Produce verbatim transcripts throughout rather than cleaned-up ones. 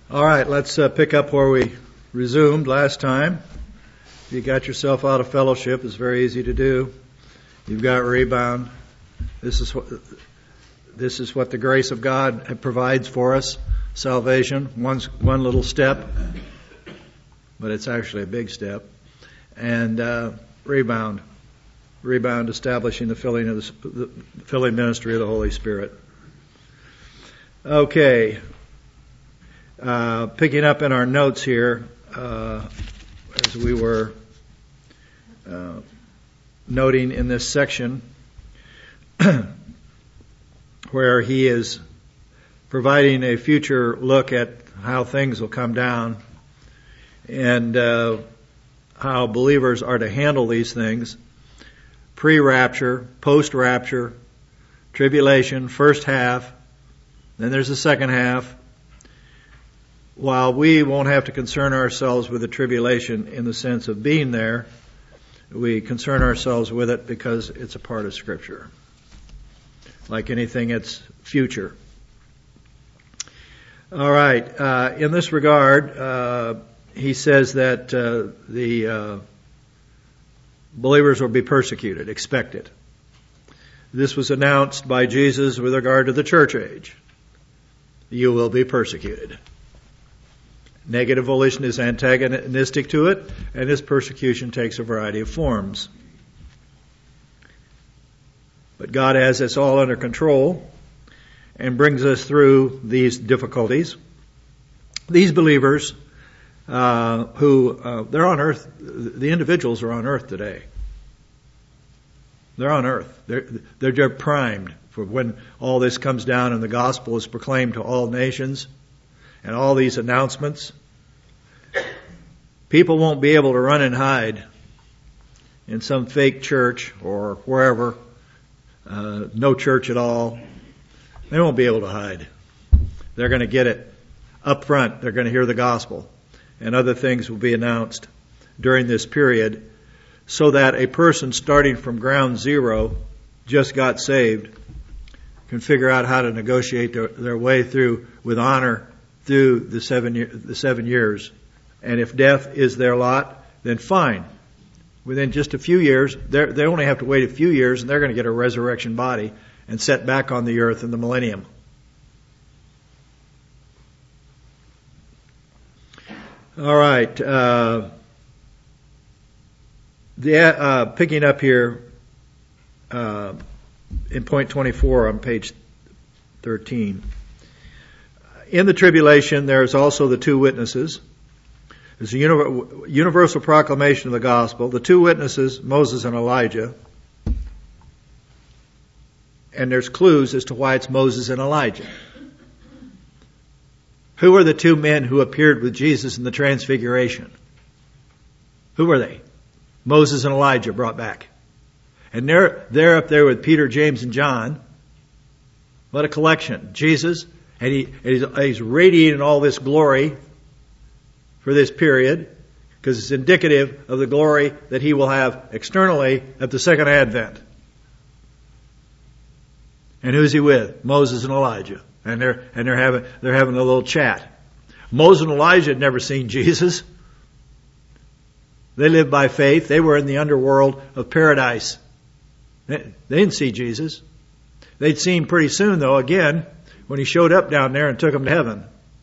All right, let's uh, pick up where we resumed last time. If you got yourself out of fellowship, it's very easy to do. You've got rebound. This is what this is what the grace of God provides for us. Salvation, one one little step, but it's actually a big step. And uh, rebound, rebound, establishing the filling of the, the filling ministry of the Holy Spirit. Okay. Uh, picking up in our notes here, uh, as we were uh, noting in this section, where he is providing a future look at how things will come down and uh, how believers are to handle these things. Pre-rapture, post-rapture, tribulation, first half, then there's the second half. While we won't have to concern ourselves with the tribulation in the sense of being there, we concern ourselves with it because it's a part of Scripture. Like anything, it's future. All right. Uh, in this regard, uh, he says that uh, the uh, believers will be persecuted. Expect it. This was announced by Jesus with regard to the church age. You will be persecuted. Negative volition is antagonistic to it, and this persecution takes a variety of forms. But God has this all under control and brings us through these difficulties. These believers uh, who, uh, they're on earth, the individuals are on earth today. They're on earth. They're, they're, they're primed for when all this comes down and the gospel is proclaimed to all nations. And all these announcements, people won't be able to run and hide in some fake church or wherever, uh, no church at all. They won't be able to hide. They're going to get it up front. They're going to hear the gospel, and other things will be announced during this period, so that a person starting from ground zero, just got saved, can figure out how to negotiate their, their way through with honor through the seven year, the seven years. And if death is their lot, then fine. Within just a few years, they only have to wait a few years and they're going to get a resurrection body and set back on the earth in the millennium. All right. Uh, the, uh, picking up here uh, in point twenty-four on page thirteen. In the tribulation, there's also the two witnesses. There's a universal proclamation of the gospel. The two witnesses, Moses and Elijah. And there's clues as to why it's Moses and Elijah. Who are the two men who appeared with Jesus in the Transfiguration? Who were they? Moses and Elijah brought back. And they're, they're up there with Peter, James, and John. What a collection. Jesus... And, he, and he's, he's radiating all this glory for this period because it's indicative of the glory that he will have externally at the second advent. And who's he with? Moses and Elijah. And they're, and they're having, they're having a little chat. Moses and Elijah had never seen Jesus. They lived by faith. They were in the underworld of paradise. They, they didn't see Jesus. They'd see him pretty soon though again, when he showed up down there and took them to heaven.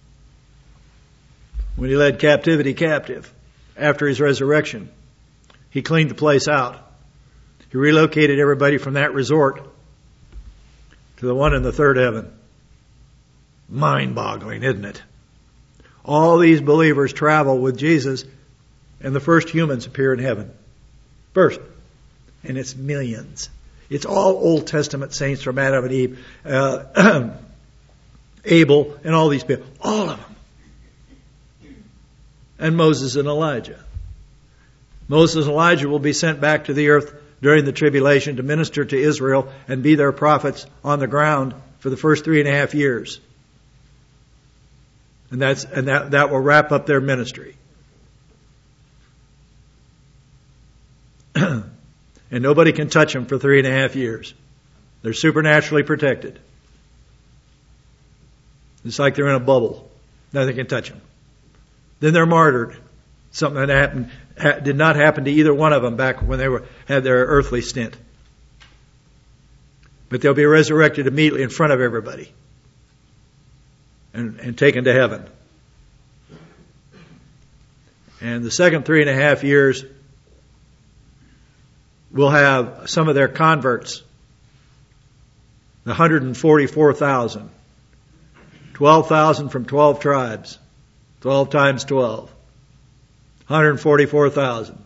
When he led captivity captive after his resurrection. He cleaned the place out. He relocated everybody from that resort to the one in the third heaven. Mind-boggling, isn't it? All these believers travel with Jesus, and the first humans appear in heaven. First. And it's millions. It's all Old Testament saints from Adam and Eve. Uh, Abel and all these people. All of them. And Moses and Elijah. Moses and Elijah will be sent back to the earth during the tribulation to minister to Israel and be their prophets on the ground for the first three and a half years. And that's and that, that will wrap up their ministry. And nobody can touch them for three and a half years. They're supernaturally protected. It's like they're in a bubble. Nothing can touch them. Then they're martyred. Something that happened ha, did not happen to either one of them back when they were had their earthly stint. But they'll be resurrected immediately in front of everybody and, and taken to heaven. And the second three and a half years will have some of their converts, the one hundred forty-four thousand, twelve thousand from twelve tribes, twelve times twelve, one hundred forty-four thousand.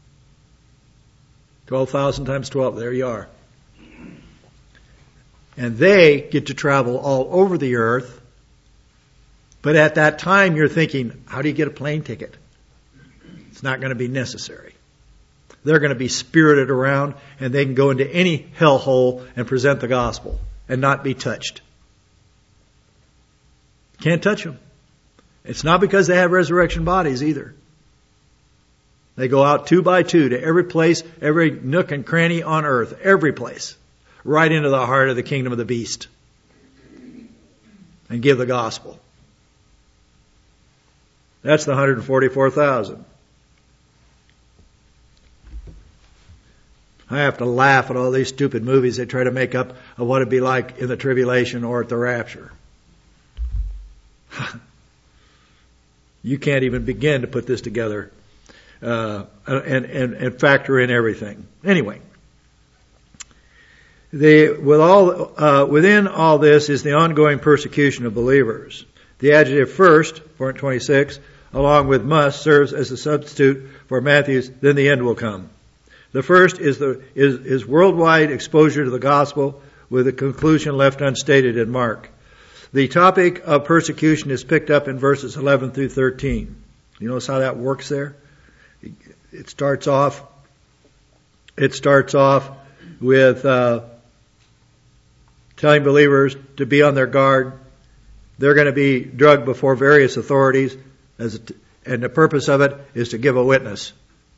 twelve thousand times twelve, there you are. And they get to travel all over the earth. But at that time you're thinking, how do you get a plane ticket? It's not going to be necessary. They're going to be spirited around and they can go into any hellhole and present the gospel and not be touched. Can't touch them. It's not because they have resurrection bodies either. They go out two by two to every place, every nook and cranny on earth, every place, right into the heart of the kingdom of the beast and give the gospel. That's the one hundred forty-four thousand. I have to laugh at all these stupid movies they try to make up of what it'd be like in the tribulation or at the rapture. You can't even begin to put this together uh, and, and, and factor in everything. Anyway, the, with all, uh, within all this is the ongoing persecution of believers. The adjective first, point twenty-six, along with must, serves as a substitute for Matthew's, then the end will come. The first is the is, is worldwide exposure to the gospel, with the conclusion left unstated in Mark. The topic of persecution is picked up in verses eleven through thirteen. You notice how that works there? It starts off. It starts off with uh, telling believers to be on their guard. They're going to be drugged before various authorities, as and the purpose of it is to give a witness.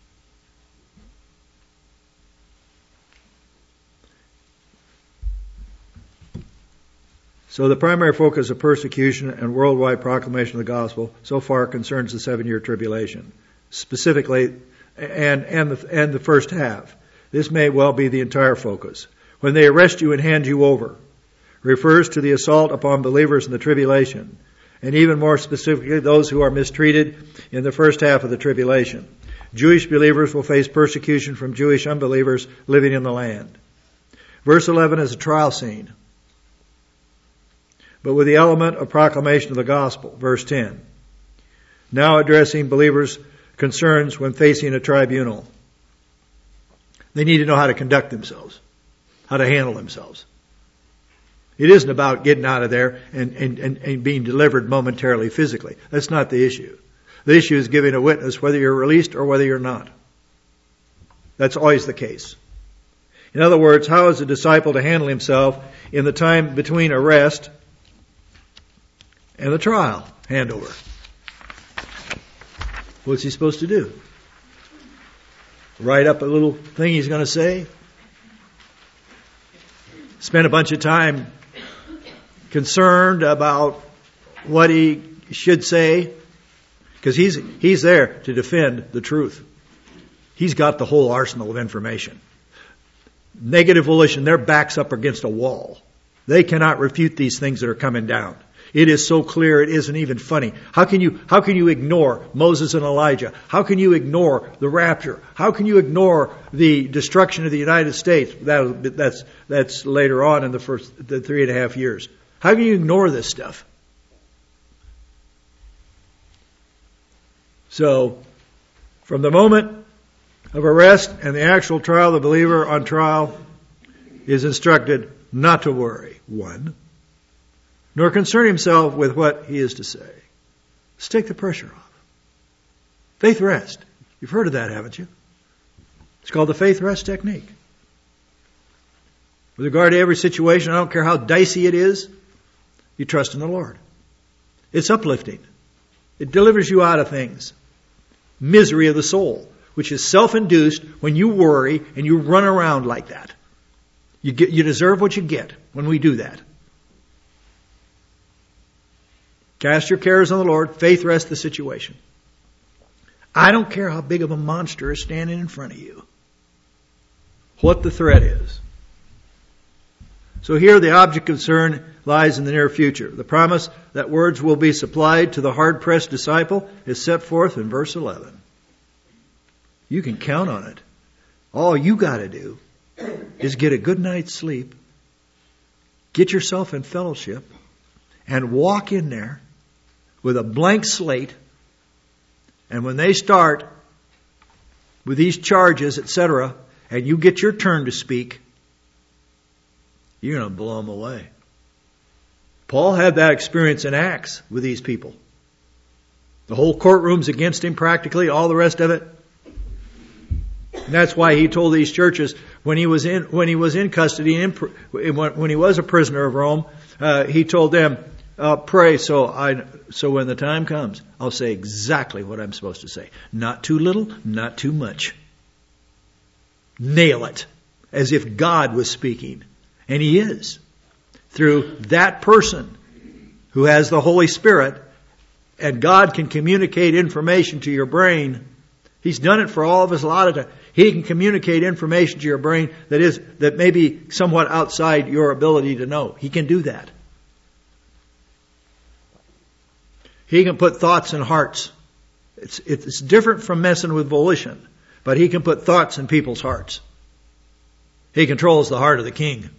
So the primary focus of persecution and worldwide proclamation of the gospel so far concerns the seven-year tribulation, specifically, and and the, and the first half. This may well be the entire focus. When they arrest you and hand you over, refers to the assault upon believers in the tribulation, and even more specifically, those who are mistreated in the first half of the tribulation. Jewish believers will face persecution from Jewish unbelievers living in the land. Verse eleven is a trial scene, but with the element of proclamation of the gospel. Verse ten. Now addressing believers' concerns when facing a tribunal. They need to know how to conduct themselves, how to handle themselves. It isn't about getting out of there and, and, and, and being delivered momentarily physically. That's not the issue. The issue is giving a witness whether you're released or whether you're not. That's always the case. In other words, how is a disciple to handle himself in the time between arrest and the trial handover? What's he supposed to do? Write up a little thing he's going to say? Spend a bunch of time concerned about what he should say? Because he's, he's there to defend the truth. He's got the whole arsenal of information. Negative volition, their back's up against a wall. They cannot refute these things that are coming down. It is so clear it isn't even funny. How can you, how can you ignore Moses and Elijah? How can you ignore the rapture? How can you ignore the destruction of the United States? That, that's, that's later on in the first, the three and a half years. How can you ignore this stuff? So, from the moment of arrest and the actual trial, the believer on trial is instructed not to worry, one, nor concern himself with what he is to say. Let's take the pressure off. Faith rest. You've heard of that, haven't you? It's called the faith rest technique. With regard to every situation, I don't care how dicey it is, you trust in the Lord. It's uplifting. It delivers you out of things. Misery of the soul, which is self-induced when you worry and you run around like that. You get, you deserve what you get when we do that. Cast your cares on the Lord. Faith rests the situation. I don't care how big of a monster is standing in front of you. What the threat is. So here the object of concern lies in the near future. The promise that words will be supplied to the hard-pressed disciple is set forth in verse eleven. You can count on it. All you got to do is get a good night's sleep, get yourself in fellowship, and walk in there with a blank slate. And when they start with these charges, et cetera, and you get your turn to speak, you're going to blow them away. Paul had that experience in Acts with these people. The whole courtroom's against him practically, all the rest of it. And that's why he told these churches when he was in when he was in custody, in, when he was a prisoner of Rome, uh, he told them, uh, "Pray so I so when the time comes, I'll say exactly what I'm supposed to say. Not too little, not too much. Nail it, as if God was speaking, and He is through that person who has the Holy Spirit, and God can communicate information to your brain. He's done it for all of us a lot of times. He can communicate information to your brain that is that may be somewhat outside your ability to know. He can do that. He can put thoughts in hearts. It's, it's different from messing with volition, but He can put thoughts in people's hearts. He controls the heart of the king.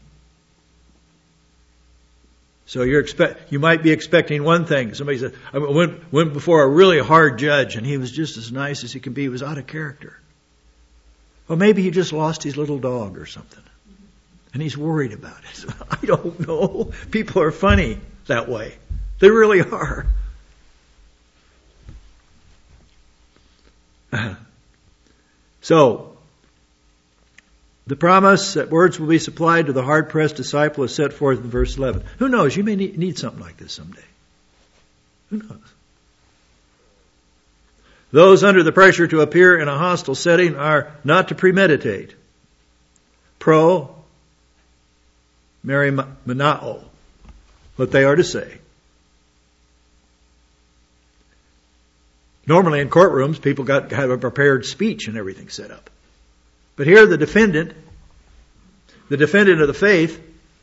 So you're expect you might be expecting one thing. Somebody said, I went, went before a really hard judge, and he was just as nice as he could be. He was out of character. Well, maybe he just lost his little dog or something, and he's worried about it. I don't know. People are funny that way. They really are. So, the promise that words will be supplied to the hard-pressed disciple is set forth in verse eleven. Who knows? You may need, need something like this someday. Who knows? Those under the pressure to appear in a hostile setting are not to premeditate. Pro merimenao, what they are to say. Normally in courtrooms, people got to have a prepared speech and everything set up. But here the defendant, the defendant of the faith,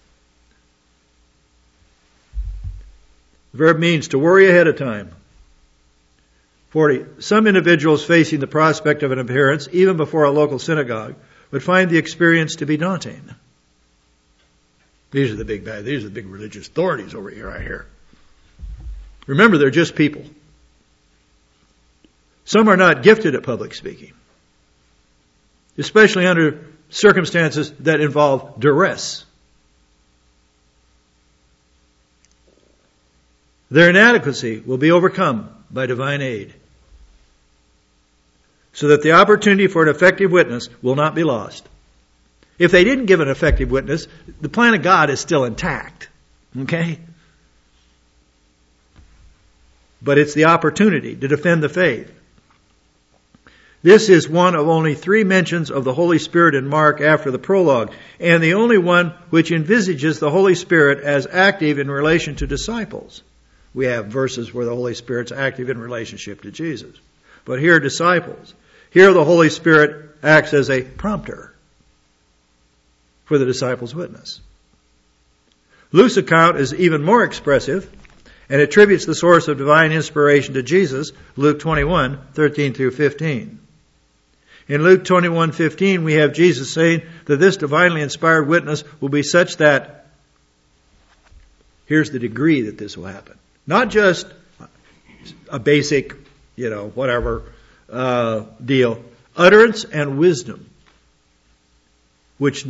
the verb means to worry ahead of time. forty. Some individuals facing the prospect of an appearance, even before a local synagogue, would find the experience to be daunting. These are the big bad, these are the big religious authorities over here, I hear. Remember, they're just people. Some are not gifted at public speaking, especially under circumstances that involve duress. Their inadequacy will be overcome by divine aid, so that the opportunity for an effective witness will not be lost. If they didn't give an effective witness, the plan of God is still intact. Okay? But it's the opportunity to defend the faith. This is one of only three mentions of the Holy Spirit in Mark after the prologue, and the only one which envisages the Holy Spirit as active in relation to disciples. We have verses where the Holy Spirit's active in relationship to Jesus. But here, disciples. Here the Holy Spirit acts as a prompter for the disciples' witness. Luke's account is even more expressive and attributes the source of divine inspiration to Jesus, Luke twenty-one, thirteen through fifteen. In Luke twenty-one fifteen, we have Jesus saying that this divinely inspired witness will be such that, here's the degree that this will happen. Not just a basic, you know, whatever uh, deal. Utterance and wisdom, which,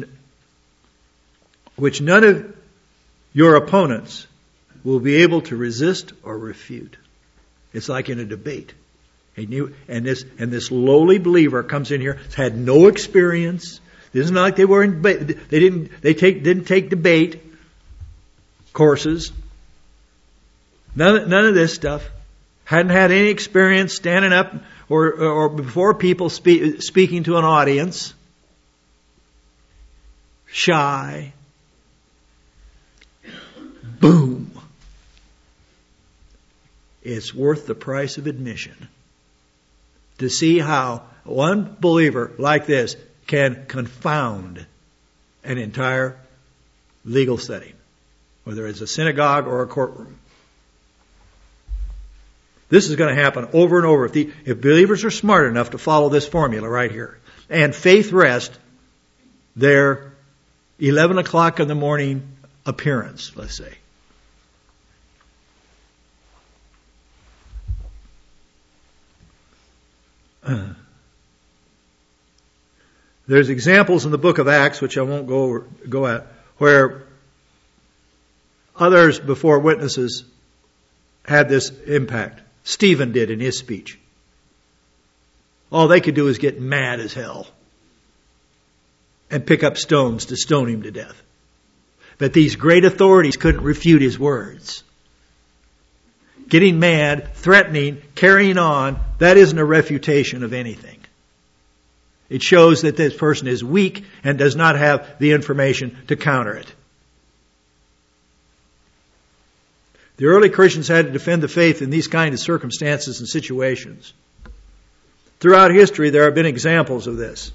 which none of your opponents will be able to resist or refute. It's like in a debate. And, you, and this and this lowly believer comes in here, has had no experience. This isn't like they were in. They didn't. They take didn't take debate courses. None none of this stuff. Hadn't had any experience standing up or or before people speak, speaking to an audience. Shy. Boom. it's worth the price of admission to see how one believer like this can confound an entire legal setting, whether it's a synagogue or a courtroom. This is going to happen over and over if, the, if believers are smart enough to follow this formula right here. And faith rest their eleven o'clock in the morning appearance, let's say. Uh, there's examples in the book of Acts, which I won't go over, go at, where others before witnesses had this impact. Stephen did in his speech. All they could do is get mad as hell and pick up stones to stone him to death. But these great authorities couldn't refute his words. Getting mad, threatening, carrying on, that isn't a refutation of anything. It shows that this person is weak and does not have the information to counter it. The early Christians had to defend the faith in these kinds of circumstances and situations. Throughout history, there have been examples of this.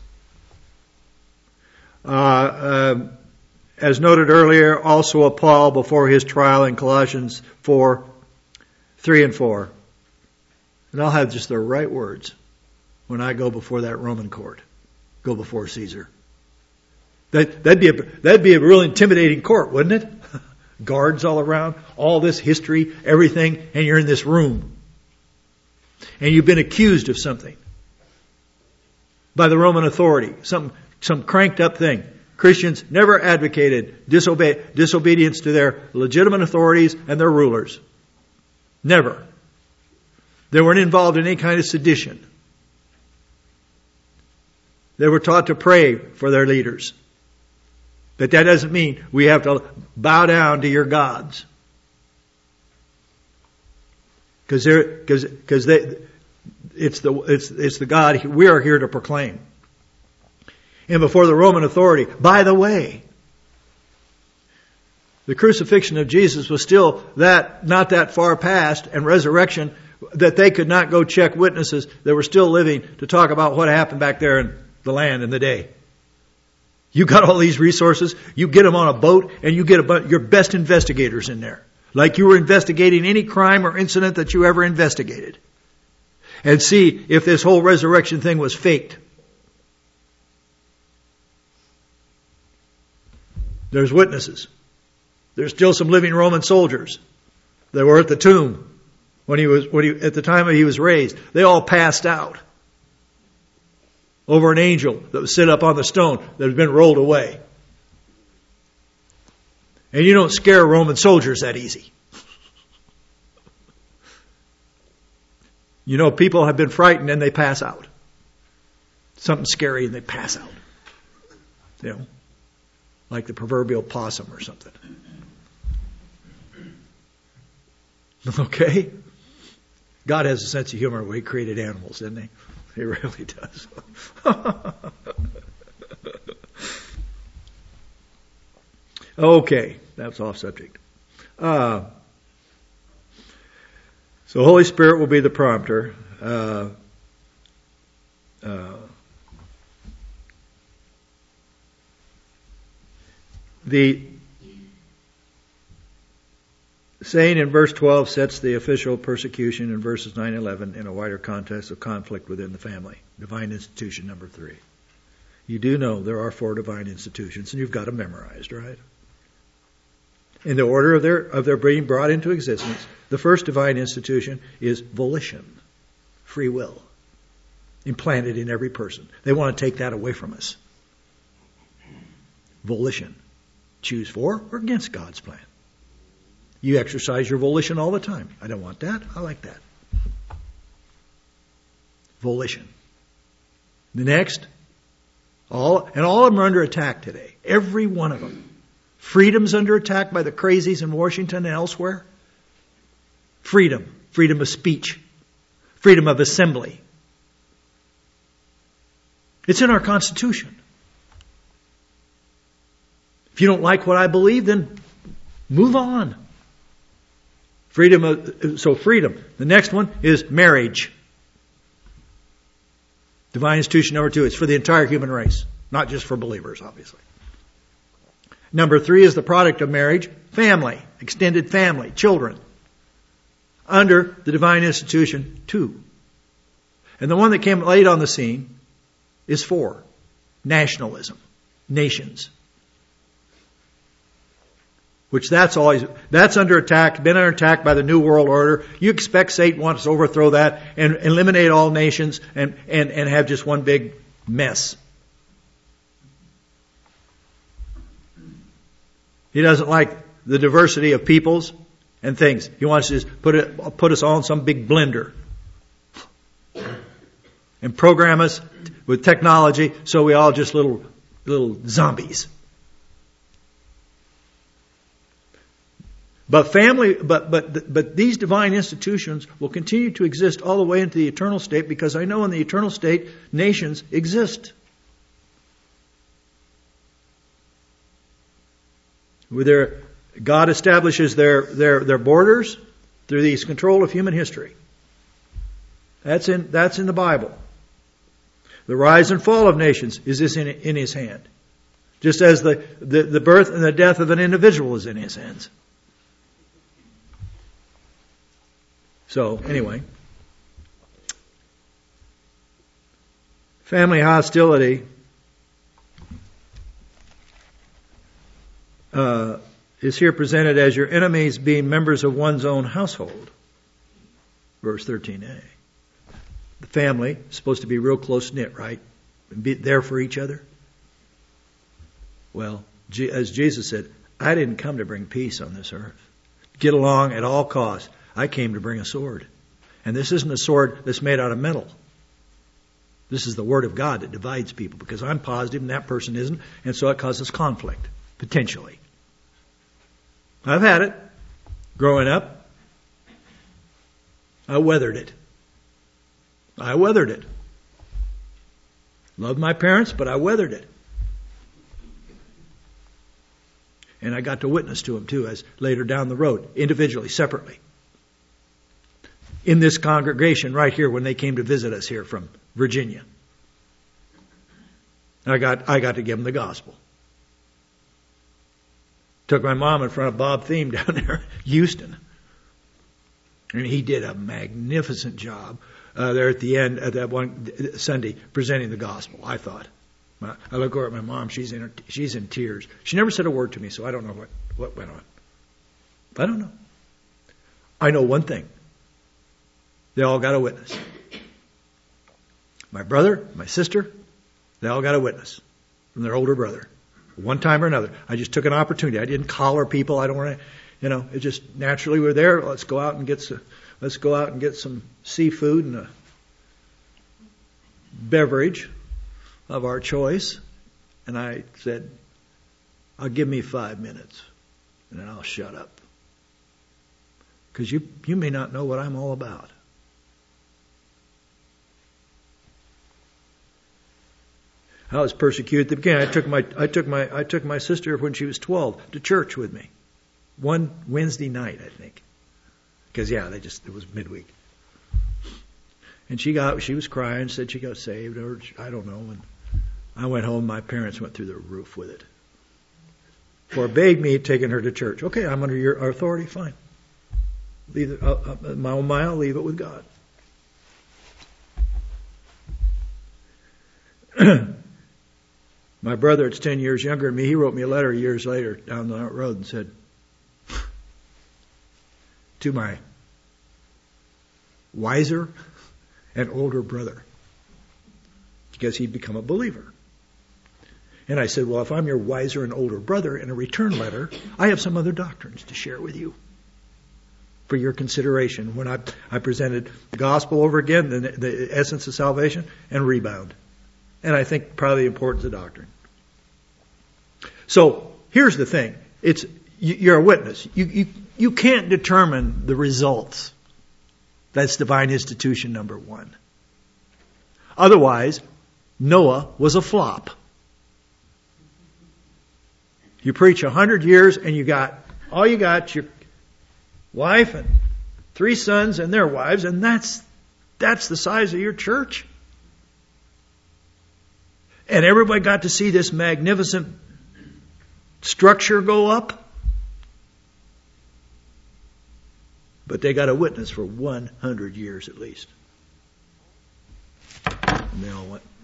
Uh, uh, as noted earlier, also of Paul before his trial in Colossians four, three and four. And I'll have just the right words when I go before that Roman court, go before Caesar. That, that'd be a, that'd be a real intimidating court, wouldn't it? Guards all around, all this history, everything, and you're in this room. And you've been accused of something by the Roman authority, some, some cranked up thing. Christians never advocated disobe- disobedience to their legitimate authorities and their rulers. Never. They weren't involved in any kind of sedition. They were taught to pray for their leaders. But that doesn't mean we have to bow down to your gods. Because they're, because, because they, it's the, it's, it's the God we are here to proclaim. And before the Roman authority, by the way, the crucifixion of Jesus was still that, not that far past, and resurrection, that they could not go check witnesses that were still living to talk about what happened back there in the land in the day. You got all these resources, you get them on a boat, and you get a bunch, your best investigators in there. Like you were investigating any crime or incident that you ever investigated. And see if this whole resurrection thing was faked. There's witnesses. There's still some living Roman soldiers that were at the tomb when he was, when he, at the time he was raised. They all passed out over an angel that was set up on the stone that had been rolled away. And you don't scare Roman soldiers that easy. You know, people have been frightened and they pass out. Something scary and they pass out. You know, like the proverbial possum or something. Okay? God has a sense of humor when He created animals, doesn't He? He really does. Okay, that's off subject. Uh, so Holy Spirit will be the prompter. Uh, uh, the saying in verse twelve sets the official persecution in verses nine and eleven in a wider context of conflict within the family. Divine institution number three. You do know there are four divine institutions, and you've got them memorized, right? In the order of their of their being brought into existence, the first divine institution is volition, free will, implanted in every person. They want to take that away from us. Volition. Choose for or against God's plan. You exercise your volition all the time. I don't want that. I like that. Volition. The next, all and all of them are under attack today. Every one of them. Freedom's under attack by the crazies in Washington and elsewhere. Freedom. Freedom of speech. Freedom of assembly. It's in our Constitution. If you don't like what I believe, then move on. Freedom of, so freedom. The next one is marriage. Divine institution number two. It's for the entire human race, not just for believers, obviously. Number three is the product of marriage, family, extended family, children. Under the divine institution, two. And the one that came late on the scene is four. Nationalism. Nations. Which that's always, that's under attack, been under attack by the New World Order. You expect Satan wants to overthrow that and eliminate all nations and, and, and have just one big mess. He doesn't like the diversity of peoples and things. He wants to just put it, put us all in some big blender and program us with technology so we all just little little zombies. But family, but but but these divine institutions will continue to exist all the way into the eternal state, because I know in the eternal state nations exist. With their, God establishes their, their, their borders through these control of human history. That's in, that's in the Bible. The rise and fall of nations is this in, in His hand. Just as the, the, the birth and the death of an individual is in His hands. So, anyway. Family hostility Uh, is here presented as your enemies being members of one's own household. Verse thirteen a. The family is supposed to be real close-knit, right? And be there for each other. Well, as Jesus said, I didn't come to bring peace on this earth. Get along at all costs. I came to bring a sword. And this isn't a sword that's made out of metal. This is the Word of God that divides people, because I'm positive and that person isn't, and so it causes conflict, potentially. I've had it. Growing up, I weathered it. I weathered it. Loved my parents, but I weathered it. And I got to witness to them too, as later down the road, individually, separately. In this congregation right here, when they came to visit us here from Virginia, I got I got to give them the gospel. Took my mom in front of Bob Thiem down there, Houston. And he did a magnificent job uh, there at the end of that one Sunday presenting the gospel, I thought. I look over at my mom, she's in her, she's in tears. She never said a word to me, so I don't know what, what went on. I don't know. I know one thing. They all got a witness. My brother, my sister, they all got a witness from their older brother. One time or another. I just took an opportunity. I didn't collar people. I don't want to, you know, it just naturally we're there. Let's go out and get some, let's go out and get some seafood and a beverage of our choice. And I said, I'll give me five minutes and then I'll shut up. Because you, you may not know what I'm all about. I was persecuted at the beginning. I took my I took my I took my sister when she was twelve to church with me, one Wednesday night, I think, because yeah, they just it was midweek, and she got she was crying, said she got saved, or I don't know, and I went home. My parents went through the roof with it. Forbade me taking her to church. Okay, I'm under your authority. Fine. Leave it, uh, uh, my own mile. Leave it with God. My brother, that's ten years younger than me, he wrote me a letter years later down the road and said, to my wiser and older brother, because he'd become a believer. And I said, well, if I'm your wiser and older brother in a return letter, I have some other doctrines to share with you for your consideration. When I, I presented the gospel over again, the, the essence of salvation, and rebound. And I think probably the importance of doctrine. So here's the thing: it's you're a witness. You you you can't determine the results. That's divine institution number one. Otherwise, Noah was a flop. You preach a hundred years and you got all you got your wife and Three sons and their wives, and that's that's the size of your church. And everybody got to see this magnificent structure go up. But they got a witness for one hundred years at least. And they all went.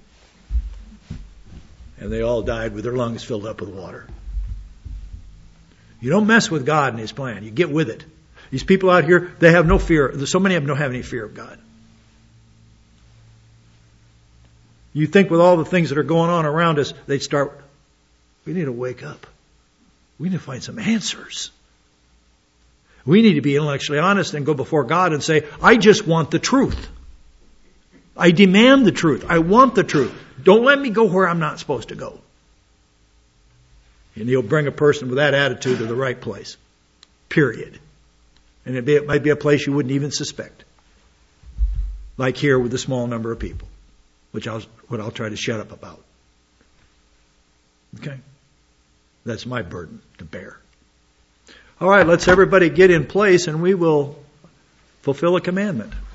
And they all died with their lungs filled up with water. You don't mess with God and His plan. You get with it. These people out here, they have no fear. So many of them don't have any fear of God. You think with all the things that are going on around us, they'd start, we need to wake up. We need to find some answers. We need to be intellectually honest and go before God and say, I just want the truth. I demand the truth. I want the truth. Don't let me go where I'm not supposed to go. And He'll bring a person with that attitude to the right place. Period. And it'd be, it might be a place you wouldn't even suspect. Like here with a small number of people. Which I'll, what I'll try to shut up about. Okay? That's my burden to bear. All right, let's everybody get in place and we will fulfill a commandment.